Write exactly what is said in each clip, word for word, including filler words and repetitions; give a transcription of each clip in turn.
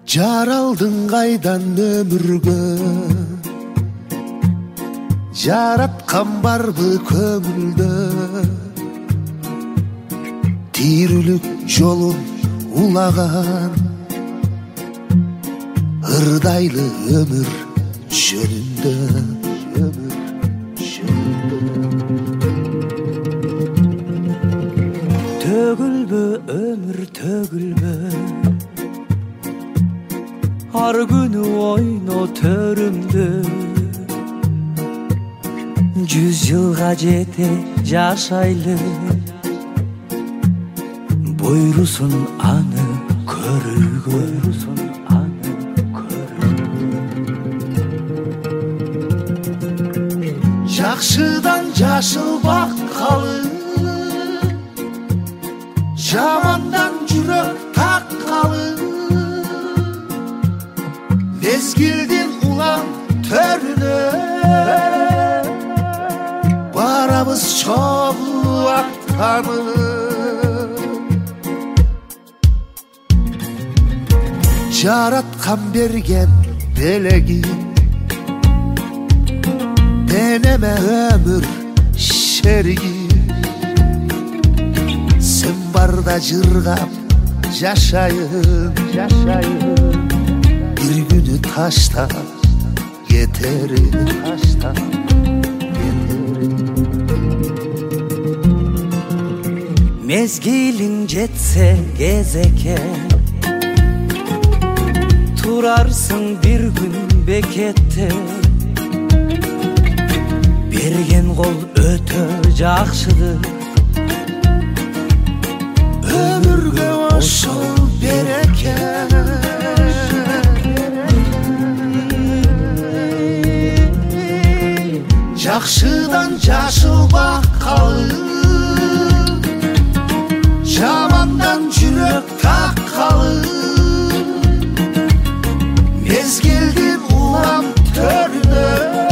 Жаралдың қайдан өмірге, жаратқан барбы көңілді, тирүүлүк жолун улаған, ырдайлы өмір жөнүндө. Төгілбі өмір төгілбі, ар күні ойно төрімді. Жүз жылға жете жашайлы, бұйрусын аны көрүүгө. Жакшыдан жашыл баккалы, жамандан жүрөк таккалы, мезгилдин улам төрүнө барабыз чогуу аттанып. Жараткан берген белеги, денеме өмір шериги. Сен барда жыргап жашайын, бир күнү таштап кетерим. Mezgilin jetse gezeke, turarsın bir gün bekette. Берген қол өтө жакшыдыр, өмүргө ошол береке. Жакшыдан жашыл баккалы, жамандан жүрөк таккалы, мезгилдин улам төрүнө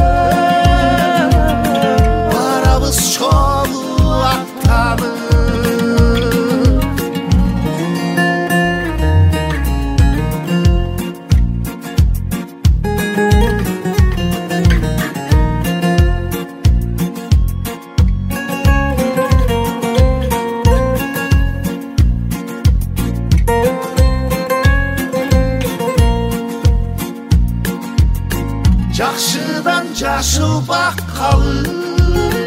чогуу аттанып. Жакшыдан жашыл баккалы,